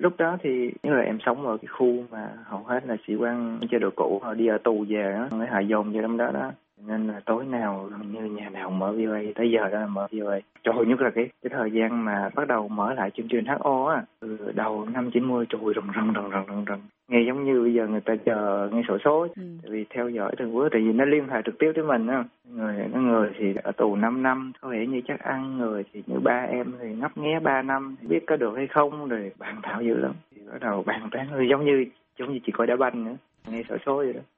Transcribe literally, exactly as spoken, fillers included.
Lúc đó thì những người em sống ở cái khu mà hầu hết là sĩ quan chế độ cũ, họ đi ở tù về á, mới họ dồn vô trong đó đó. Nên là tối nào gần như nhà nào mở vê o a, tới giờ đó là mở vê o a. Trời, nhất là cái cái thời gian mà bắt đầu mở lại chương trình hát o á, từ đầu năm chín mươi, trời rần rần rần rần rần rần. Nghe giống như bây giờ người ta chờ nghe sổ số, ừ. Tại vì theo dõi từng bữa, tại vì nó liên hệ trực tiếp tới mình á. Người có người thì ở tù năm năm, có vẻ như chắc ăn, người thì như ba em thì ngấp nghé ba năm, biết có được hay không, rồi bàn thảo dữ lắm. Thì bắt đầu bàn tán, giống như giống như chị coi đá banh nữa, nghe sổ số vậy đó.